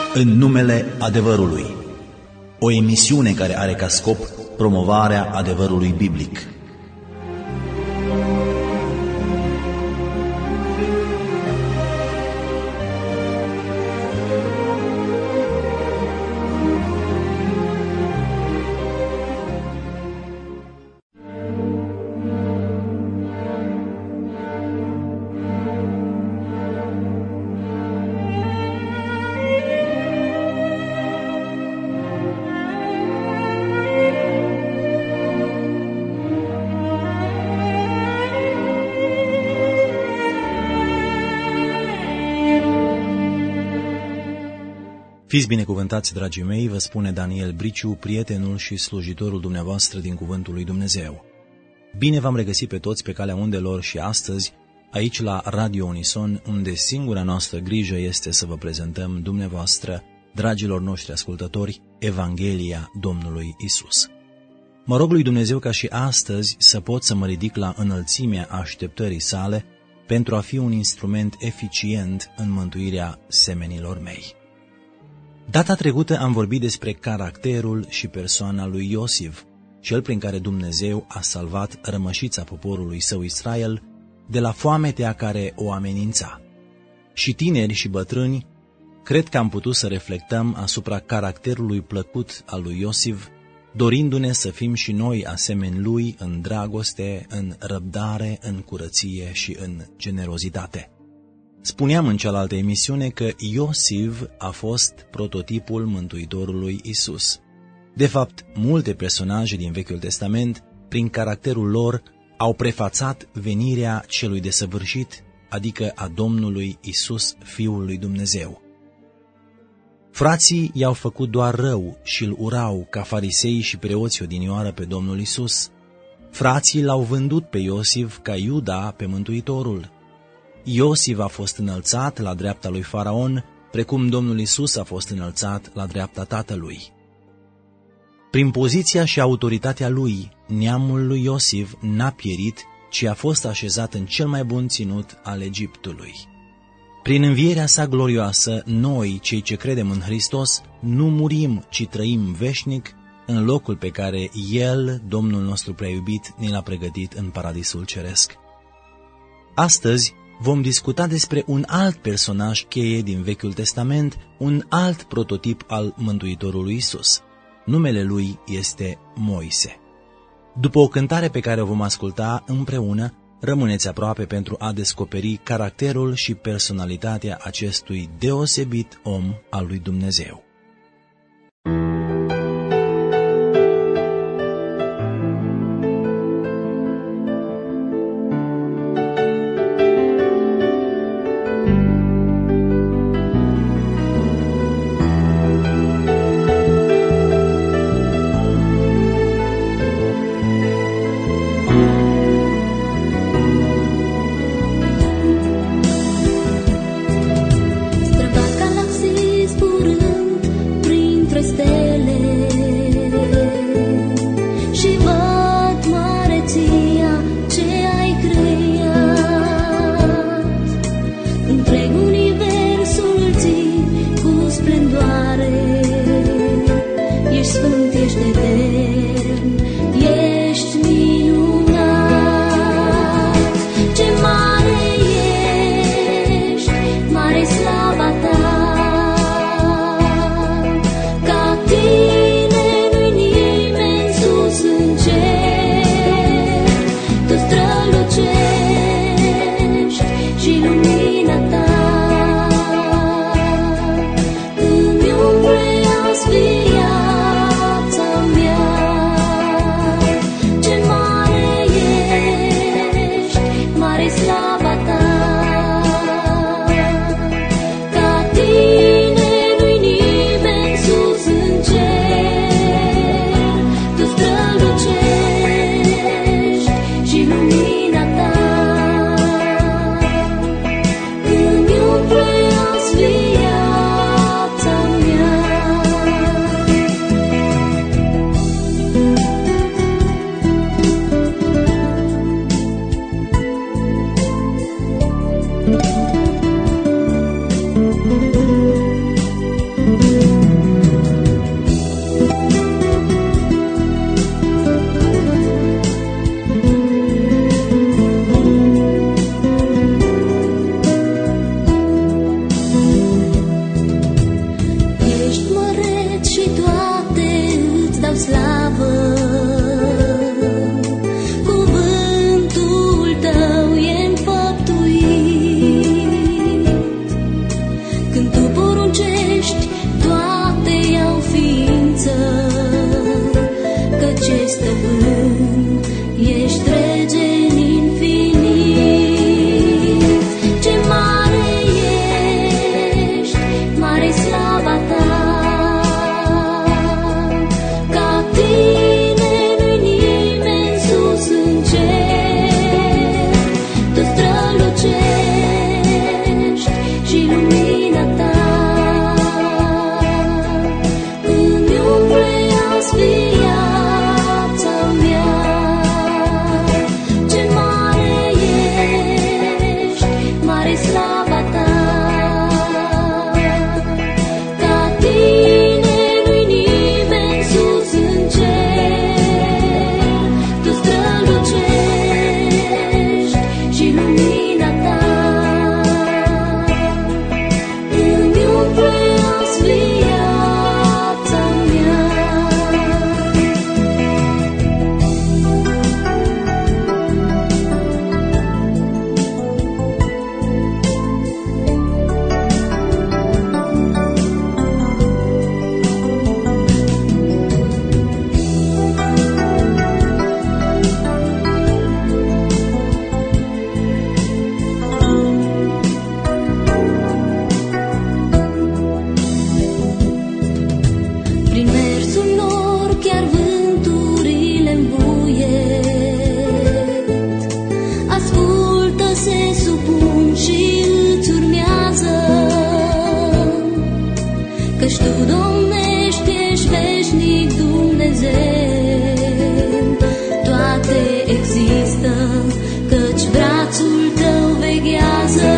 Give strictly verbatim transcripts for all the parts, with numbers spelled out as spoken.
În numele adevărului. O emisiune care are ca scop promovarea adevărului biblic. Fiți binecuvântați, dragii mei, vă spune Daniel Briciu, prietenul și slujitorul dumneavoastră din Cuvântul lui Dumnezeu. Bine v-am regăsit pe toți pe calea undelor și astăzi, aici la Radio Unison, unde singura noastră grijă este să vă prezentăm dumneavoastră, dragilor noștri ascultători, Evanghelia Domnului Isus. Mă rog lui Dumnezeu ca și astăzi să pot să mă ridic la înălțimea așteptării sale pentru a fi un instrument eficient în mântuirea semenilor mei. Data trecută am vorbit despre caracterul și persoana lui Iosif, cel prin care Dumnezeu a salvat rămășița poporului său Israel de la foametea care o amenința. Și tineri și bătrâni, cred că am putut să reflectăm asupra caracterului plăcut al lui Iosif, dorindu-ne să fim și noi asemeni lui în dragoste, în răbdare, în curăție și în generozitate. Spuneam în cealaltă emisiune că Iosif a fost prototipul Mântuitorului Isus. De fapt, multe personaje din Vechiul Testament, prin caracterul lor, au prefațat venirea celui desăvârșit, adică a Domnului Isus, Fiul lui Dumnezeu. Frații i-au făcut doar rău și îl urau ca farisei și preoții odinioară pe Domnul Isus. Frații l-au vândut pe Iosif ca Iuda pe Mântuitorul. Iosif a fost înălțat la dreapta lui Faraon, precum Domnul Isus a fost înălțat la dreapta Tatălui. Prin poziția și autoritatea lui, neamul lui Iosif n-a pierit, ci a fost așezat în cel mai bun ținut al Egiptului. Prin învierea sa glorioasă, noi, cei ce credem în Hristos, nu murim, ci trăim veșnic în locul pe care El, Domnul nostru prea iubit, ne l-a pregătit în paradisul ceresc. Astăzi vom discuta despre un alt personaj cheie din Vechiul Testament, un alt prototip al Mântuitorului Isus. Numele lui este Moise. După o cântare pe care o vom asculta împreună, rămâneți aproape pentru a descoperi caracterul și personalitatea acestui deosebit om al lui Dumnezeu. Străbat galaxii zburând Tu domnești, ești veșnic Dumnezeu, toate există, căci brațul Tău veghează.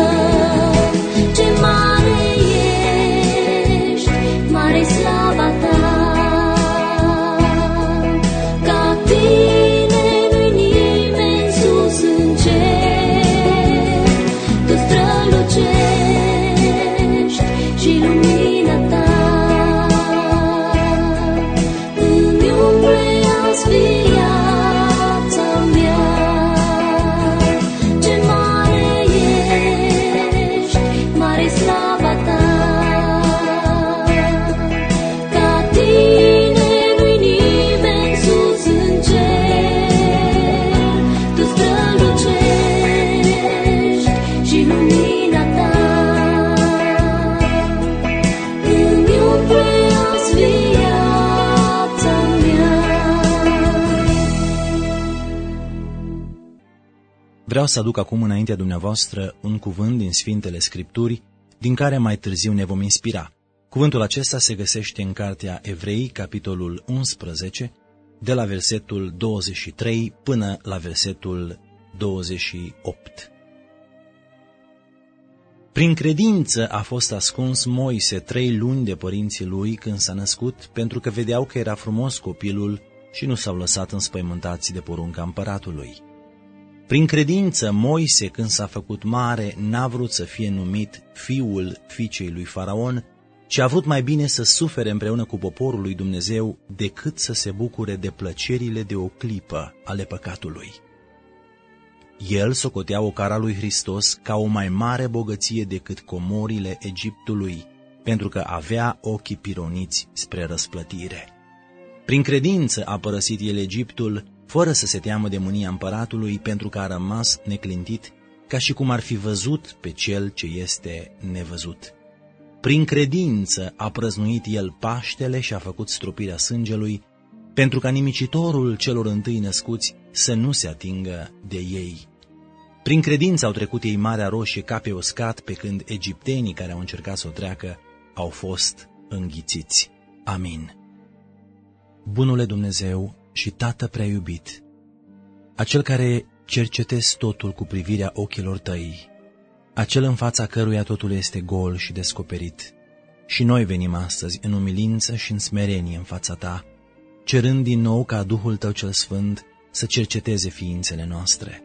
Ce mare ești, mare slava Ta, ca Tine nu-i nimeni sus în cer. Tu strălucești și lumina Ta îmi umple azi viața mea. Ce mare ești, mare slava Ta, ca Tine nu-i nimeni sus în cer. Tu strălucești și lumina Ta îmi umple azi viața mea. Vreau să aduc acum înaintea dumneavoastră un cuvânt din Sfintele Scripturi, din care mai târziu ne vom inspira. Cuvântul acesta se găsește în Cartea Evrei, capitolul unsprezece, de la versetul douăzeci și trei până la versetul douăzeci și opt. Prin credință a fost ascuns Moise trei luni de părinții lui când s-a născut, pentru că vedeau că era frumos copilul și nu s-au lăsat înspăimântați de porunca împăratului. Prin credință, Moise, când s-a făcut mare, n-a vrut să fie numit fiul fiicei lui Faraon, ci a vrut mai bine să sufere împreună cu poporul lui Dumnezeu decât să se bucure de plăcerile de o clipă ale păcatului. El socotea ocara lui Hristos ca o mai mare bogăție decât comorile Egiptului, pentru că avea ochii pironiți spre răsplătire. Prin credință a părăsit el Egiptul, fără să se teamă de mânia împăratului, pentru că a rămas neclintit, ca și cum ar fi văzut pe cel ce este nevăzut. Prin credință a prăznuit el Paștele și a făcut stropirea sângelui, pentru ca nimicitorul celor întâi născuți să nu se atingă de ei. Prin credință au trecut ei Marea Roșie ca pe uscat, pe când egiptenii care au încercat să o treacă au fost înghițiți. Amin. Bunule Dumnezeu și Tată prea iubit, acel care cercetezi totul cu privirea ochilor Tăi, acel în fața căruia totul este gol și descoperit, și noi venim astăzi în umilință și în smerenie în fața Ta, cerând din nou ca Duhul Tău cel Sfânt să cerceteze ființele noastre.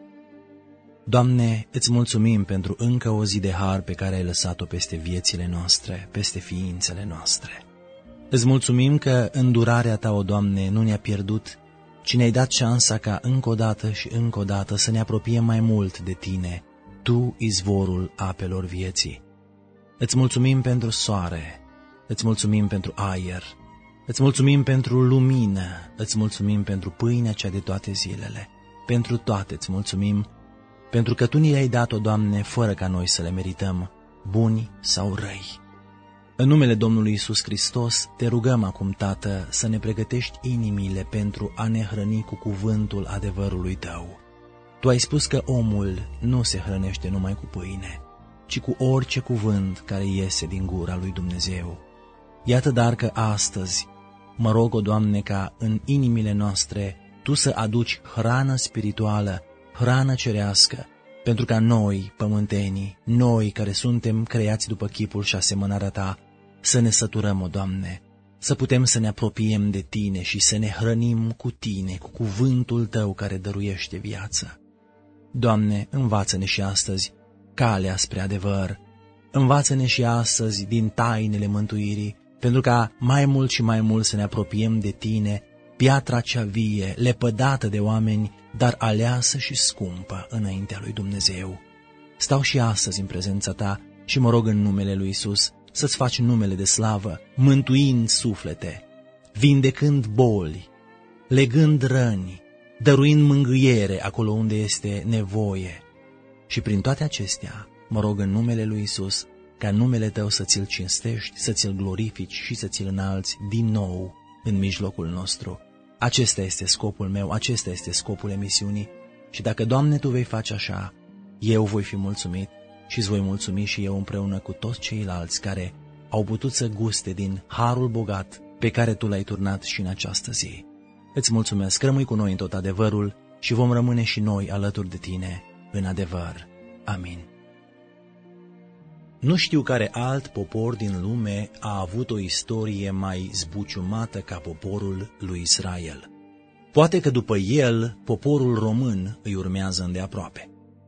Doamne, îți mulțumim pentru încă o zi de har pe care ai lăsat-o peste viețile noastre, peste ființele noastre. Îți mulțumim că îndurarea Ta, o Doamne, nu ne-a pierdut, ci ne-ai dat șansa ca încă o dată și încă o dată să ne apropiem mai mult de Tine, Tu, izvorul apelor vieții. Îți mulțumim pentru soare, îți mulțumim pentru aer, îți mulțumim pentru lumină, îți mulțumim pentru pâinea cea de toate zilele. Pentru toate îți mulțumim, pentru că Tu ni le-ai dat, o Doamne, fără ca noi să le merităm, buni sau răi. În numele Domnului Iisus Hristos te rugăm acum, Tată, să ne pregătești inimile pentru a ne hrăni cu cuvântul adevărului Tău. Tu ai spus că omul nu se hrănește numai cu pâine, ci cu orice cuvânt care iese din gura lui Dumnezeu. Iată dar că astăzi mă rog, o Doamne, ca în inimile noastre Tu să aduci hrană spirituală, hrană cerească, pentru ca noi, pământenii, noi care suntem creați după chipul și asemănarea Ta, să ne săturăm, o Doamne, să putem să ne apropiem de Tine și să ne hrănim cu Tine, cu cuvântul Tău care dăruiește viață. Doamne, învață-ne și astăzi calea spre adevăr, învață-ne și astăzi din tainele mântuirii, pentru ca mai mult și mai mult să ne apropiem de Tine, piatra cea vie, lepădată de oameni, dar aleasă și scumpă înaintea lui Dumnezeu. Stau și astăzi în prezența Ta și mă rog în numele lui Iisus să-ți faci numele de slavă, mântuind suflete, vindecând boli, legând răni, dăruind mângâiere acolo unde este nevoie. Și prin toate acestea mă rog în numele lui Iisus ca numele Tău să ți-l cinstești, să ți-l glorifici și să ți-l înalți din nou în mijlocul nostru. Acesta este scopul meu, acesta este scopul emisiunii și dacă, Doamne, Tu vei face așa, eu voi fi mulțumit și îți voi mulțumi și eu împreună cu toți ceilalți care au putut să guste din harul bogat pe care Tu l-ai turnat și în această zi. Îți mulțumesc, rămâi cu noi în tot adevărul și vom rămâne și noi alături de Tine în adevăr. Amin. Nu știu care alt popor din lume a avut o istorie mai zbuciumată ca poporul lui Israel. Poate că după el, poporul român îi urmează îndeaproape.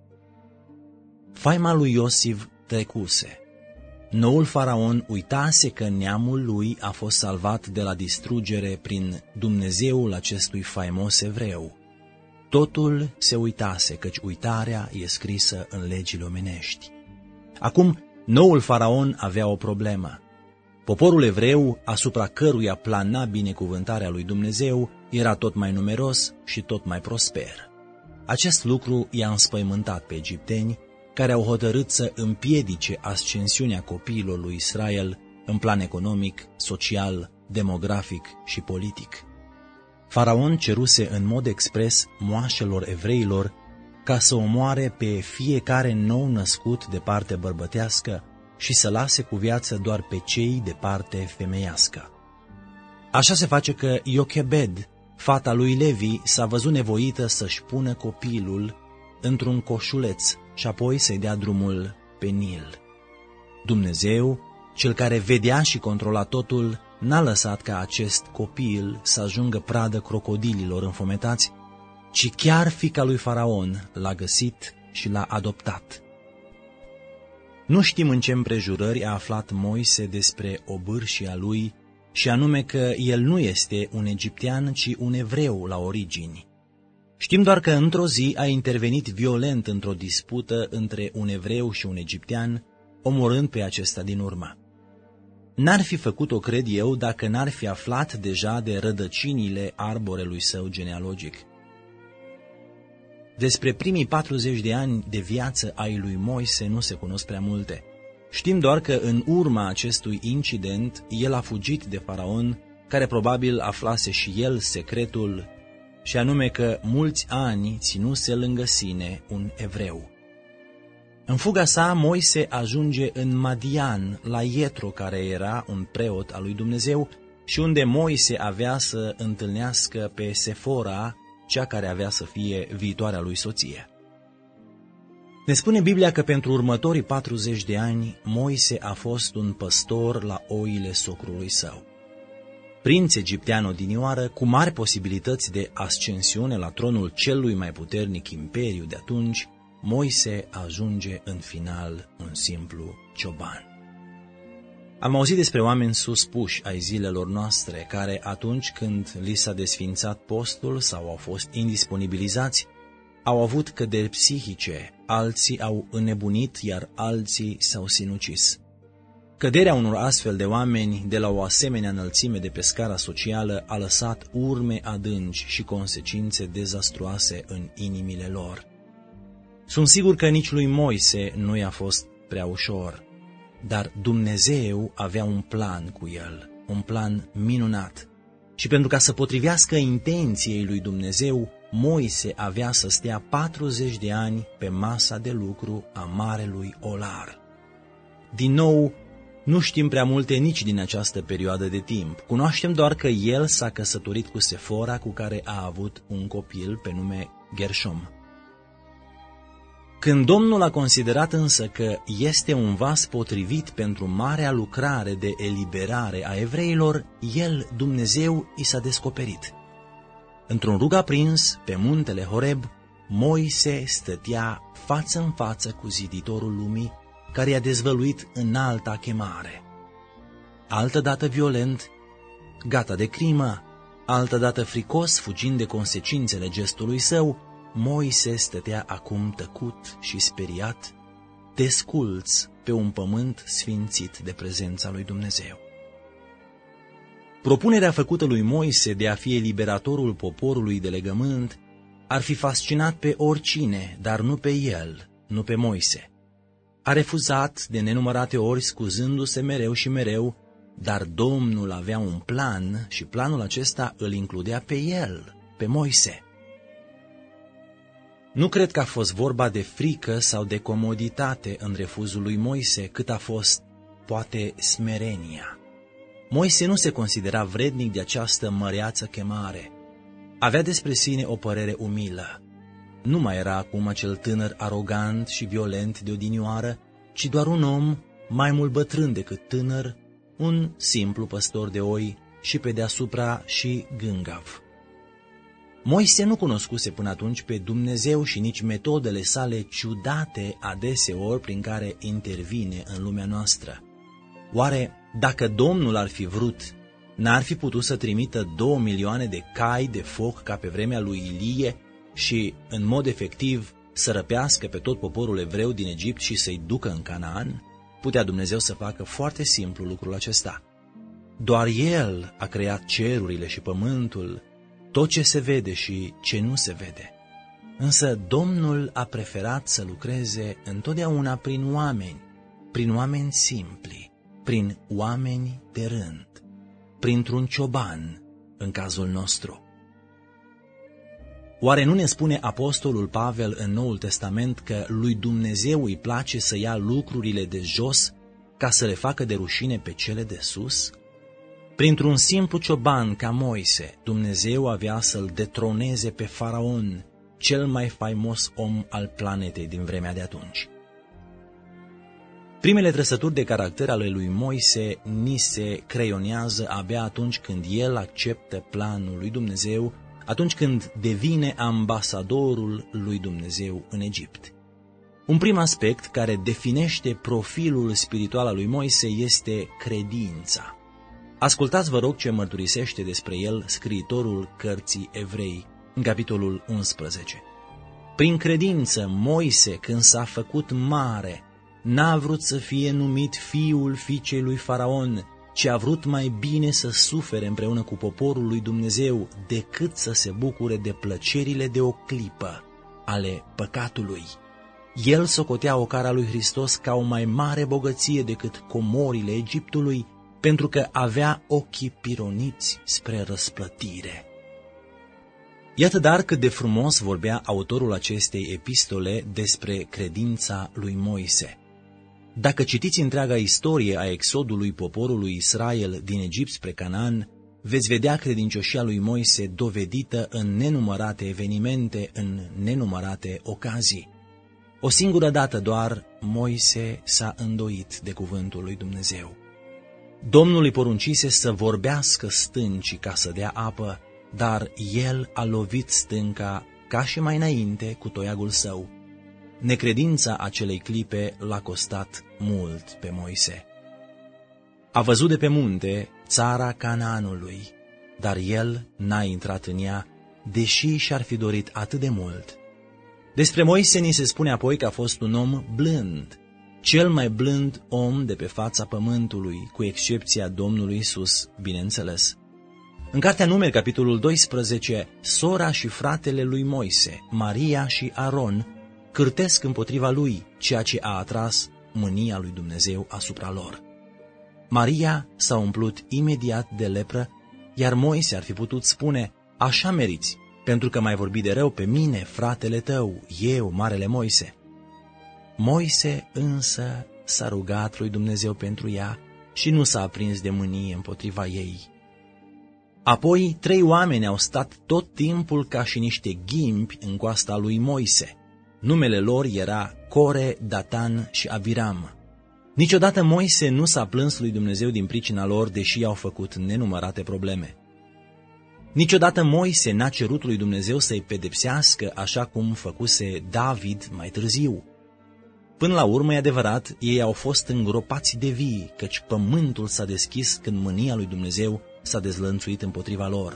Faima lui Iosif trecuse. Noul faraon uitase că neamul lui a fost salvat de la distrugere prin Dumnezeul acestui faimos evreu. Totul se uitase, căci uitarea e scrisă în legile omenești. Acum, noul faraon avea o problemă. Poporul evreu, asupra căruia plana binecuvântarea lui Dumnezeu, era tot mai numeros și tot mai prosper. Acest lucru i-a înspăimântat pe egipteni, care au hotărât să împiedice ascensiunea copiilor lui Israel în plan economic, social, demografic și politic. Faraon ceruse în mod expres moașelor evreilor ca să omoare pe fiecare nou născut de parte bărbătească și să lase cu viață doar pe cei de parte femeiască. Așa se face că Iochebed, fata lui Levi, s-a văzut nevoită să-și pună copilul într-un coșuleț și apoi să-i dea drumul pe Nil. Dumnezeu, cel care vedea și controla totul, n-a lăsat ca acest copil să ajungă pradă crocodililor înfometați, ci chiar fiica lui Faraon l-a găsit și l-a adoptat. Nu știm în ce împrejurări a aflat Moise despre obârșia lui, și anume că el nu este un egiptean, ci un evreu la origini. Știm doar că într-o zi a intervenit violent într-o dispută între un evreu și un egiptean, omorând pe acesta din urmă. N-ar fi făcut-o, cred eu, dacă n-ar fi aflat deja de rădăcinile arborelui său genealogic. Despre primii patruzeci de ani de viață ai lui Moise nu se cunosc prea multe. Știm doar că în urma acestui incident el a fugit de Faraon, care probabil aflase și el secretul, și anume că mulți ani ținuse lângă sine un evreu. În fuga sa, Moise ajunge în Madian, la Ietro, care era un preot al lui Dumnezeu, și unde Moise avea să întâlnească pe Sefora, cea care avea să fie viitoarea lui soție. Ne spune Biblia că pentru următorii patruzeci de ani, Moise a fost un păstor la oile socrului său. Prinț egiptean odinioară, cu mari posibilități de ascensiune la tronul celui mai puternic imperiu de atunci, Moise ajunge în final un simplu cioban. Am auzit despre oameni suspuși ai zilelor noastre, care atunci când li s-a desfințat postul sau au fost indisponibilizați, au avut căderi psihice, alții au înnebunit, iar alții s-au sinucis. Căderea unor astfel de oameni de la o asemenea înălțime de pe scara socială a lăsat urme adânci și consecințe dezastruoase în inimile lor. Sunt sigur că nici lui Moise nu i-a fost prea ușor, dar Dumnezeu avea un plan cu el, un plan minunat. Și pentru ca să potrivească intenției lui Dumnezeu, Moise avea să stea patruzeci de ani pe masa de lucru a marelui olar. Din nou, nu știm prea multe nici din această perioadă de timp. Cunoaștem doar că el s-a căsătorit cu Sefora, cu care a avut un copil pe nume Gershom. Când Domnul a considerat însă că este un vas potrivit pentru marea lucrare de eliberare a evreilor, el, Dumnezeu, i s-a descoperit. Într-un rug aprins, pe muntele Horeb, Moise stătea față în față cu ziditorul lumii, care i-a dezvăluit înalta chemare. Altădată violent, gata de crimă, altădată fricos, fugind de consecințele gestului său, Moise stătea acum tăcut și speriat, desculț pe un pământ sfințit de prezența lui Dumnezeu. Propunerea făcută lui Moise de a fi eliberatorul poporului de legământ ar fi fascinat pe oricine, dar nu pe el, nu pe Moise. A refuzat de nenumărate ori, scuzându-se mereu și mereu, dar Domnul avea un plan și planul acesta îl includea pe el, pe Moise. Nu cred că a fost vorba de frică sau de comoditate în refuzul lui Moise, cât a fost poate smerenia. Moise nu se considera vrednic de această măreață chemare. Avea despre sine o părere umilă. Nu mai era acum acel tânăr arogant și violent de odinioară, ci doar un om mai mult bătrân decât tânăr, un simplu păstor de oi și pe deasupra și gângav. Moise nu cunoscuse până atunci pe Dumnezeu și nici metodele sale ciudate adeseori prin care intervine în lumea noastră. Oare, dacă Domnul ar fi vrut, n-ar fi putut să trimită două milioane de cai de foc ca pe vremea lui Ilie și, în mod efectiv, să răpească pe tot poporul evreu din Egipt și să-i ducă în Canaan? Putea Dumnezeu să facă foarte simplu lucrul acesta. Doar El a creat cerurile și pământul, tot ce se vede și ce nu se vede. Însă Domnul a preferat să lucreze întotdeauna prin oameni, prin oameni simpli, prin oameni de rând, printr-un cioban, în cazul nostru. Oare nu ne spune apostolul Pavel în Noul Testament că lui Dumnezeu îi place să ia lucrurile de jos ca să le facă de rușine pe cele de sus? Printr-un simplu cioban ca Moise, Dumnezeu avea să-l detroneze pe Faraon, cel mai faimos om al planetei din vremea de atunci. Primele trăsături de caracter ale lui Moise ni se creionează abia atunci când el acceptă planul lui Dumnezeu, atunci când devine ambasadorul lui Dumnezeu în Egipt. Un prim aspect care definește profilul spiritual al lui Moise este credința. Ascultați, vă rog, ce mărturisește despre el scriitorul cărții Evrei, în capitolul unsprezece. Prin credință, Moise, când s-a făcut mare, n-a vrut să fie numit fiul fiicei lui Faraon, ci a vrut mai bine să sufere împreună cu poporul lui Dumnezeu decât să se bucure de plăcerile de o clipă ale păcatului. El socotea ocara lui Hristos ca o mai mare bogăție decât comorile Egiptului, pentru că avea ochii pironiți spre răsplătire. Iată dar cât de frumos vorbea autorul acestei epistole despre credința lui Moise. Dacă citiți întreaga istorie a exodului poporului Israel din Egipt spre Canaan, veți vedea credincioșia lui Moise dovedită în nenumărate evenimente, în nenumărate ocazii. O singură dată doar Moise s-a îndoit de cuvântul lui Dumnezeu. Domnul îi poruncise să vorbească stâncii ca să dea apă, dar el a lovit stânca ca și mai înainte cu toiagul său. Necredința acelei clipe l-a costat mult pe Moise. A văzut de pe munte țara Canaanului, dar el n-a intrat în ea, deși și-ar fi dorit atât de mult. Despre Moise ni se spune apoi că a fost un om blând, cel mai blând om de pe fața pământului, cu excepția Domnului Iisus, bineînțeles. În Cartea Numeri, capitolul doisprezece, sora și fratele lui Moise, Maria și Aron, cârtesc împotriva lui, ceea ce a atras mânia lui Dumnezeu asupra lor. Maria s-a umplut imediat de lepră, iar Moise ar fi putut spune: așa meriți, pentru că m-ai vorbit de rău pe mine, fratele tău, eu, marele Moise. Moise însă s-a rugat lui Dumnezeu pentru ea și nu s-a aprins de mânie împotriva ei. Apoi trei oameni au stat tot timpul ca și niște ghimbi în coasta lui Moise. Numele lor era Core, Datan și Abiram. Niciodată Moise nu s-a plâns lui Dumnezeu din pricina lor, deși i-au făcut nenumărate probleme. Niciodată Moise n-a cerut lui Dumnezeu să-i pedepsească așa cum făcuse David mai târziu. Până la urmă, e adevărat, ei au fost îngropați de vii, căci pământul s-a deschis când mânia lui Dumnezeu s-a dezlănțuit împotriva lor.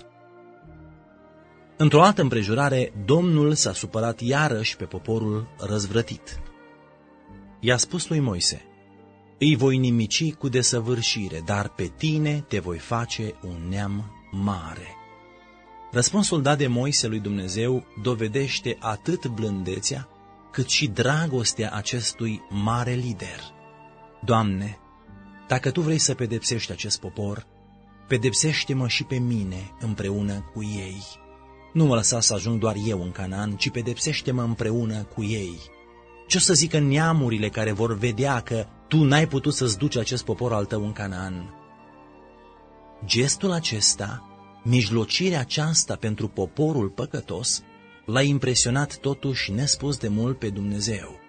Într-o altă împrejurare, Domnul s-a supărat iarăși pe poporul răzvrătit. I-a spus lui Moise: îi voi nimici cu desăvârșire, dar pe tine te voi face un neam mare. Răspunsul dat de Moise lui Dumnezeu dovedește atât blândețea, cât și dragostea acestui mare lider. Doamne, dacă Tu vrei să pedepsești acest popor, pedepsește-mă și pe mine împreună cu ei. Nu mă lăsa să ajung doar eu în Canaan, ci pedepsește-mă împreună cu ei. Ce o să zică neamurile care vor vedea că tu n-ai putut să-ți duci acest popor al tău în Canaan. Gestul acesta, mijlocirea aceasta pentru poporul păcătos, l-a impresionat totuși nespus de mult pe Dumnezeu.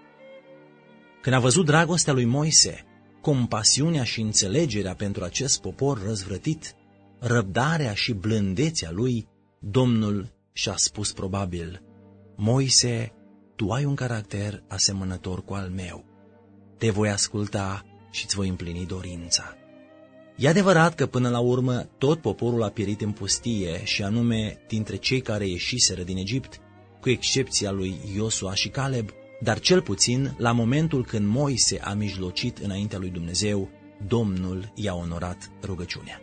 Când a văzut dragostea lui Moise, compasiunea și înțelegerea pentru acest popor răzvrătit, răbdarea și blândețea lui, Domnul și-a spus probabil: Moise, tu ai un caracter asemănător cu al meu. Te voi asculta și îți voi împlini dorința. E adevărat că până la urmă tot poporul a pierit în pustie, și anume dintre cei care ieșiseră din Egipt, cu excepția lui Iosua și Caleb, dar cel puțin la momentul când Moise a mijlocit înaintea lui Dumnezeu, Domnul i-a onorat rugăciunea.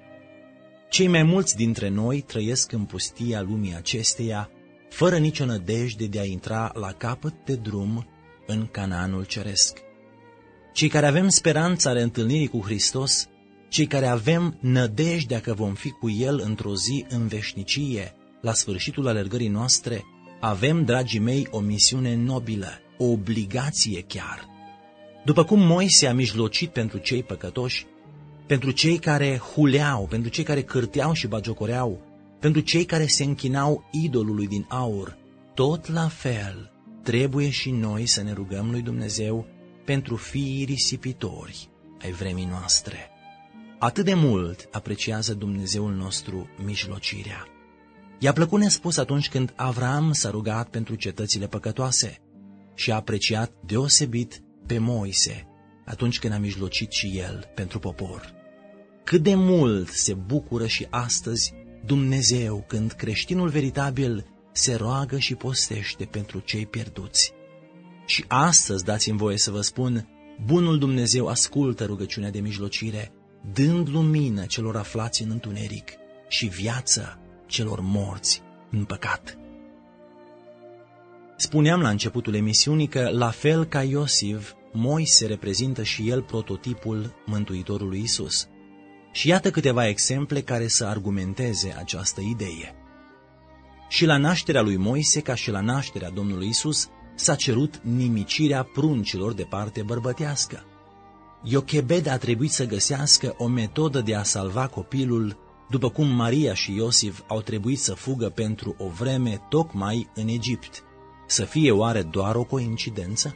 Cei mai mulți dintre noi trăiesc în pustia lumii acesteia, fără nicio nădejde de a intra la capăt de drum în Canaanul ceresc. Cei care avem speranța reîntâlnirii cu Hristos, cei care avem nădejdea că vom fi cu El într-o zi în veșnicie, la sfârșitul alergării noastre, avem, dragii mei, o misiune nobilă, o obligație chiar. După cum Moise a mijlocit pentru cei păcătoși, pentru cei care huleau, pentru cei care cârteau și bagiocoreau, pentru cei care se închinau idolului din aur, tot la fel trebuie și noi să ne rugăm lui Dumnezeu pentru fiii risipitori ai vremii noastre. Atât de mult apreciază Dumnezeul nostru mijlocirea. I-a plăcut nespus atunci când Avram s-a rugat pentru cetățile păcătoase și a apreciat deosebit pe Moise atunci când a mijlocit și el pentru popor. Cât de mult se bucură și astăzi Dumnezeu când creștinul veritabil se roagă și postește pentru cei pierduți. Și astăzi, dați-mi voie să vă spun, bunul Dumnezeu ascultă rugăciunea de mijlocire, dând lumină celor aflați în întuneric și viață celor morți în păcat. Spuneam la începutul emisiunii că, la fel ca Iosif, Moise reprezintă și el prototipul Mântuitorului Iisus. Și iată câteva exemple care să argumenteze această idee. Și la nașterea lui Moise, ca și la nașterea Domnului Iisus, s-a cerut nimicirea pruncilor de parte bărbătească. Iochebed a trebuit să găsească o metodă de a salva copilul, după cum Maria și Iosif au trebuit să fugă pentru o vreme tocmai în Egipt. Să fie oare doar o coincidență?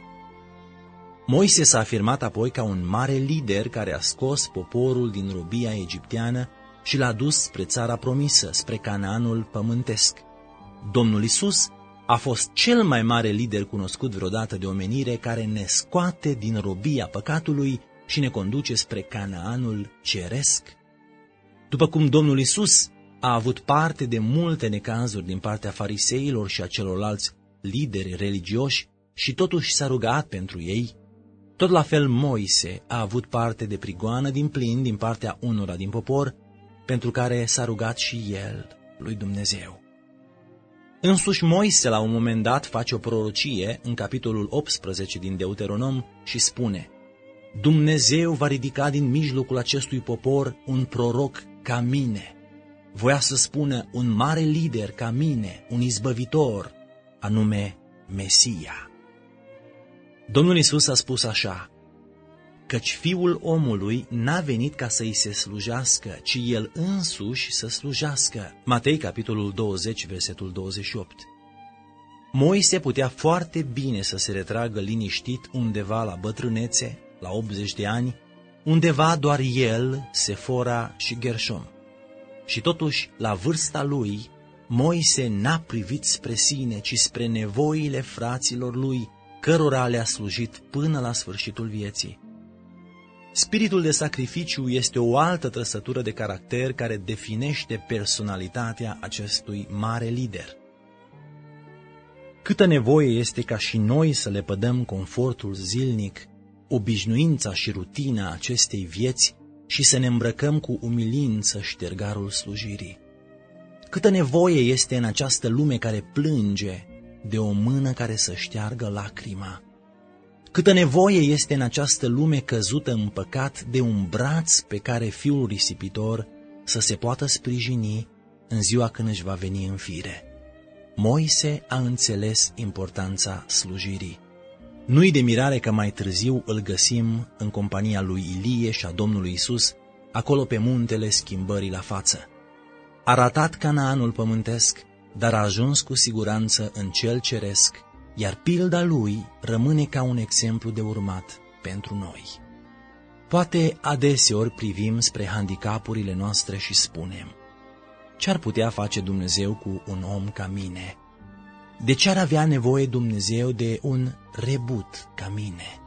Moise s-a afirmat apoi ca un mare lider care a scos poporul din robia egipteană și l-a dus spre țara promisă, spre Canaanul pământesc. Domnul Iisus a fost cel mai mare lider cunoscut vreodată de omenire, care ne scoate din robia păcatului și ne conduce spre Canaanul ceresc. După cum Domnul Iisus a avut parte de multe necazuri din partea fariseilor și a celorlalți lideri religioși și totuși s-a rugat pentru ei, tot la fel Moise a avut parte de prigoană din plin din partea unora din popor, pentru care s-a rugat și el lui Dumnezeu. Însuși Moise la un moment dat face o prorocie în capitolul optsprezece din Deuteronom și spune: Dumnezeu va ridica din mijlocul acestui popor un proroc ca mine. Voia să spună un mare lider ca mine, un izbăvitor, anume Mesia. Domnul Iisus a spus așa: căci Fiul omului n-a venit ca să-i se slujească, ci El însuși să slujească. Matei, capitolul douăzeci, versetul douăzeci și opt. Moise putea foarte bine să se retragă liniștit undeva la bătrânețe, la optzeci de ani, undeva doar el, Sefora și Gershom. Și totuși, la vârsta lui, Moise n-a privit spre sine, ci spre nevoile fraților lui, cărora le-a slujit până la sfârșitul vieții. Spiritul de sacrificiu este o altă trăsătură de caracter care definește personalitatea acestui mare lider. Câtă nevoie este ca și noi să le pădăm confortul zilnic, obișnuința și rutina acestei vieți și să ne îmbrăcăm cu umilință ștergarul slujirii. Câtă nevoie este în această lume care plânge de o mână care să șteargă lacrima. Câtă nevoie este în această lume căzută în păcat de un braț pe care fiul risipitor să se poată sprijini în ziua când își va veni în fire. Moise a înțeles importanța slujirii. Nu-i de mirare că mai târziu îl găsim în compania lui Ilie și a Domnului Isus, acolo pe muntele schimbării la față. A ratat Canaanul pământesc, dar a ajuns cu siguranță în cel ceresc, iar pilda lui rămâne ca un exemplu de urmat pentru noi. Poate adeseori privim spre handicapurile noastre și spunem: ce-ar putea face Dumnezeu cu un om ca mine? De ce ar avea nevoie Dumnezeu de un rebut ca mine?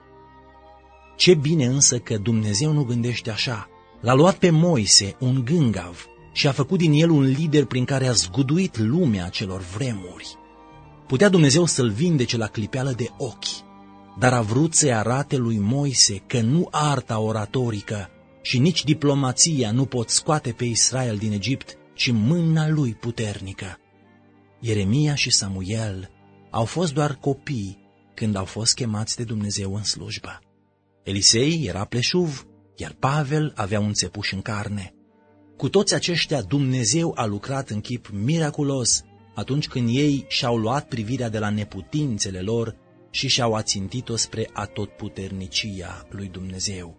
Ce bine însă că Dumnezeu nu gândește așa. L-a luat pe Moise, un gângav, și a făcut din el un lider prin care a zguduit lumea celor vremuri. Putea Dumnezeu să-l vindece la clipeală de ochi, dar a vrut să-i arate lui Moise că nu arta oratorică și nici diplomația nu pot scoate pe Israel din Egipt, ci mâna lui puternică. Ieremia și Samuel au fost doar copii când au fost chemați de Dumnezeu în slujbă. Elisei era pleșuv, iar Pavel avea un țepuș în carne. Cu toți aceștia Dumnezeu a lucrat în chip miraculos atunci când ei și-au luat privirea de la neputințele lor și și-au ațintit-o spre atotputernicia lui Dumnezeu.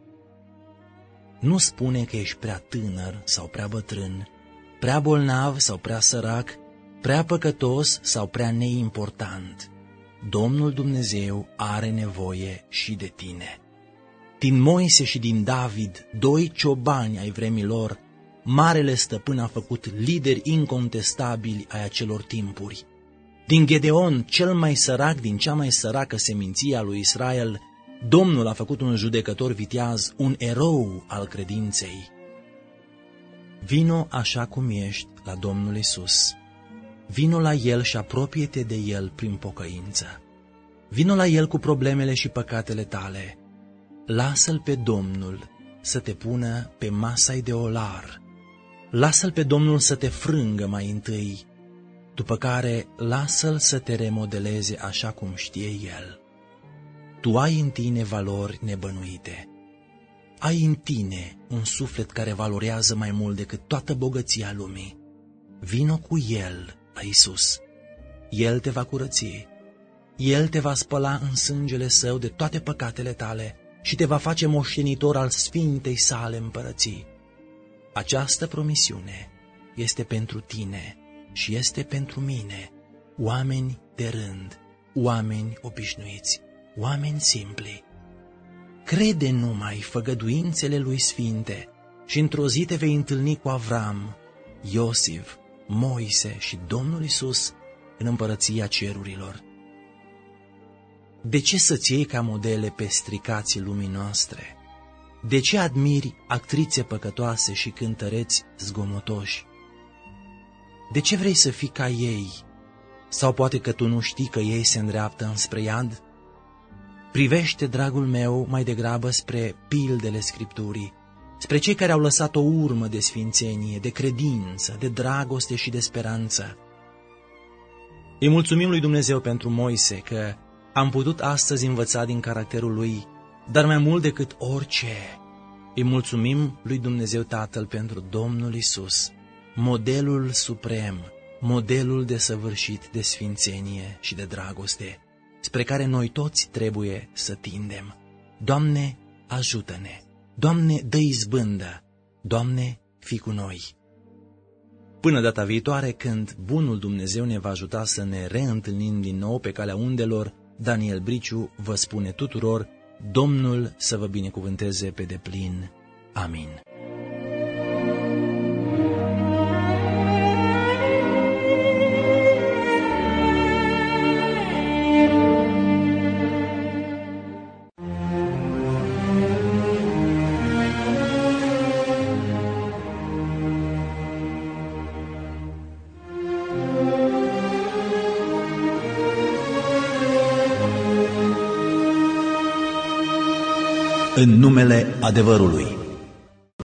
Nu spune că ești prea tânăr sau prea bătrân, prea bolnav sau prea sărac, prea păcătos sau prea neimportant. Domnul Dumnezeu are nevoie și de tine. Din Moise și din David, doi ciobani ai vremilor, marele stăpân a făcut lideri incontestabili ai acelor timpuri. Din Gedeon, cel mai sărac din cea mai săracă seminție a lui Israel, Domnul a făcut un judecător viteaz, un erou al credinței. Vino așa cum ești la Domnul Isus. Vino la El și apropie-te de El prin pocăință. Vino la El cu problemele și păcatele tale. Lasă-L pe Domnul să te pună pe masa-i de olar. Lasă-L pe Domnul să te frângă mai întâi, după care lasă-L să te remodeleze așa cum știe El. Tu ai în tine valori nebănuite. Ai în tine un suflet care valorează mai mult decât toată bogăția lumii. Vino cu El la Isus. El te va curăți. El te va spăla în sângele Său de toate păcatele tale și te va face moștenitor al sfintei sale împărății. Această promisiune este pentru tine și este pentru mine, oameni de rând, oameni obișnuiți, oameni simpli. Crede numai făgăduințele lui sfinte și într-o zi te vei întâlni cu Avram, Iosif, Moise și Domnul Isus în împărăția cerurilor. De ce să-ți iei ca modele pe stricații lumii noastre? De ce admiri actrițe păcătoase și cântăreți zgomotoși? De ce vrei să fii ca ei? Sau poate că tu nu știi că ei se îndreaptă înspre iad? Privește, dragul meu, mai degrabă spre pildele Scripturii, spre cei care au lăsat o urmă de sfințenie, de credință, de dragoste și de speranță. Îi mulțumim lui Dumnezeu pentru Moise că am putut astăzi învăța din caracterul lui, dar mai mult decât orice, îi mulțumim lui Dumnezeu Tatăl pentru Domnul Isus, modelul suprem, modelul desăvârșit de sfințenie și de dragoste, spre care noi toți trebuie să tindem. Doamne, ajută-ne! Doamne, dă izbândă! Doamne, fii cu noi! Până data viitoare, când bunul Dumnezeu ne va ajuta să ne reîntâlnim din nou pe calea undelor, Daniel Briciu vă spune tuturor, Domnul să vă binecuvânteze pe deplin. Amin. În numele adevărului.